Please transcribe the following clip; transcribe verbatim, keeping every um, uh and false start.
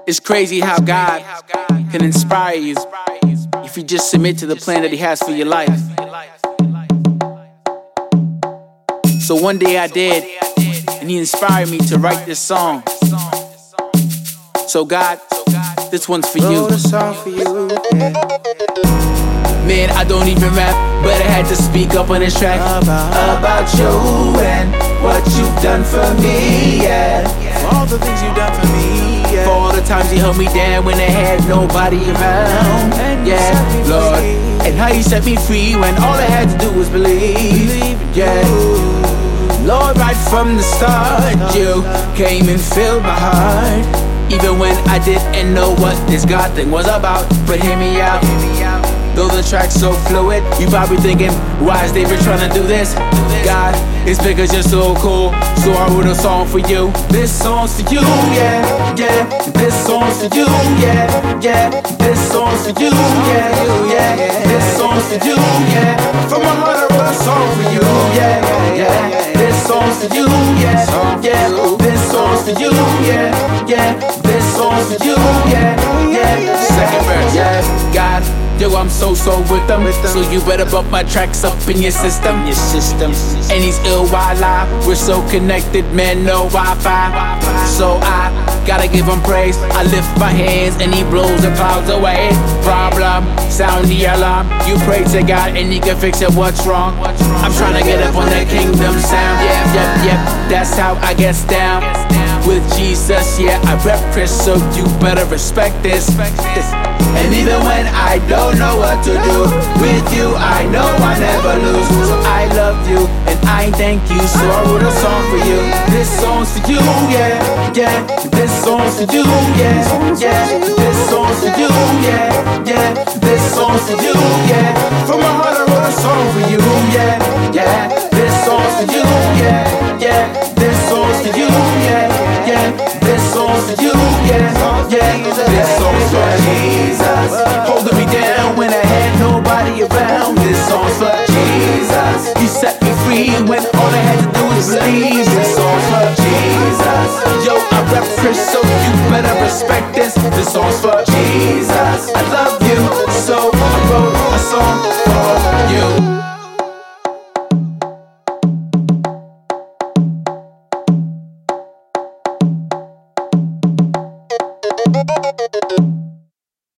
It's crazy how God can inspire you if you just submit to the plan that He has for your life. So one day I did, and He inspired me to write this song. So God, this one's for you. Man, I don't even rap, but I had to speak up on this track about, about you and what you've done for me, yeah. For all the things you've done for me, yeah. For all the times you held me down when I had nobody around, and yeah, Lord. And how you set me free when all I had to do was believe, believe yeah. Lord, right from the start, you came and filled my heart. Even when I didn't know what this God thing was about. But hear me out, though the track's so fluid, you probably thinking, why is David trying to do this? God, it's because you're so cool, so I wrote a song for you. This song's for you, yeah, yeah. This song's for you, yeah, yeah. This song's for you, yeah, yeah. This song's for you, yeah. From my heart I wrote a song for you, yeah, yeah. This song's for you, yeah, yeah. This song's for you, yeah, yeah. This song's for you, yeah, yeah. Second verse, yeah. God, yo, I'm so, so with them. So you better bump my tracks up in your system. Your system. And he's ill while I, we're so connected, man, no Wi-Fi. So I gotta give him praise. I lift my hands and he blows the clouds away. Problem, sound the alarm. You pray to God and he can fix it, what's wrong? I'm trying to get up on that kingdom sound. Yeah, yeah, yeah, that's how I get down. With Jesus, yeah, I rep Chris, so you better respect this. And even when I don't know what to do, with you I know I never lose. So I love you and I thank you, so I wrote a song for you. This song's for you, yeah, yeah. This song's for you, yeah, yeah. This song's for you, yeah, yeah. This song's for you, yeah. From my heart I wrote a song for you, yeah, yeah. This song's for you, yeah, yeah. This song's for you, yeah, yeah. This song's for you, yeah, yeah. This song's for Jesus, holding me down when I had nobody around. This song's for Jesus, He set me free when all I had to do was believe. This song's for Jesus, yo, I rep Chris, so you better respect this. This song's for Jesus, I love you, so I wrote a song for